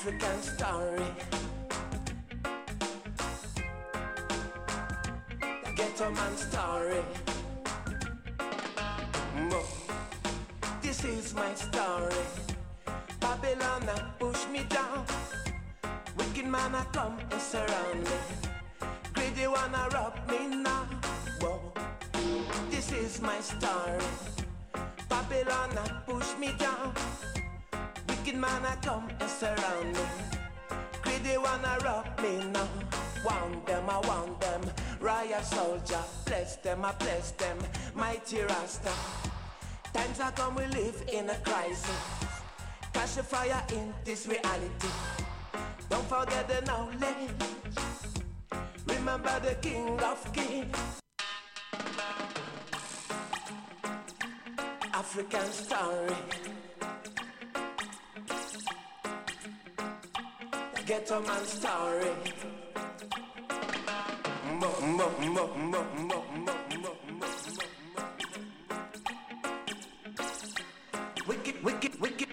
African story. The ghetto man story. This is my story. Babylon a push me down. Wicked man a come and surround me. Greedy wanna rob me now. Whoa. This is my story. Babylon a push me down. Wicked man a come and surround me. Greedy wanna rob me now. Want them, I want them. Riot soldier, bless them, I bless them. Mighty Rasta. Times are come, we live in a crisis. Catch the fire in this reality. Don't forget the knowledge. Remember the King of Kings. African story. Ghetto man story. Wicked, wicked, wicked.